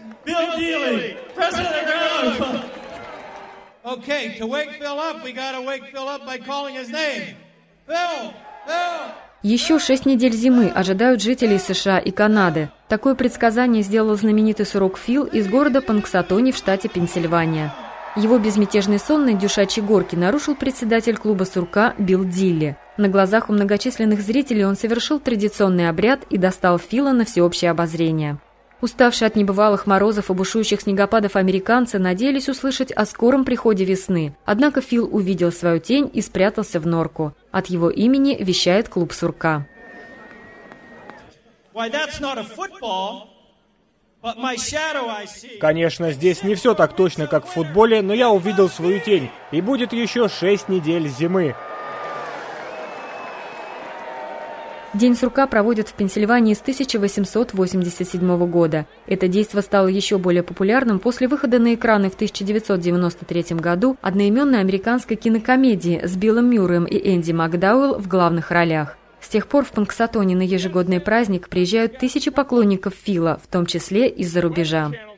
Bill Dealey, president of Ground Club. Okay, to wake Phil up, we gotta wake Phil up by calling his name. Phil! Phil! Еще 6 недель зимы ожидают жителей США и Канады. Такое предсказание сделал знаменитый сурок Фил из города Пунксатони в штате Пенсильвания. Его безмятежный сон на индюшачьей горке нарушил председатель клуба сурка Билл Дилли. На глазах у многочисленных зрителей он совершил традиционный обряд и достал Фила на всеобщее обозрение. Уставшие от небывалых морозов и бушующих снегопадов американцы надеялись услышать о скором приходе весны. Однако Фил увидел свою тень и спрятался в норку. От его имени вещает клуб сурка. Конечно, здесь не все так точно, как в футболе, но я увидел свою тень, и будет еще 6 недель зимы. День сурка проводят в Пенсильвании с 1887 года. Это действо стало еще более популярным после выхода на экраны в 1993 году одноименной американской кинокомедии с Биллом Мюрреем и Энди Макдауэлл в главных ролях. С тех пор в Пунксатони на ежегодный праздник приезжают тысячи поклонников Фила, в том числе из-за рубежа.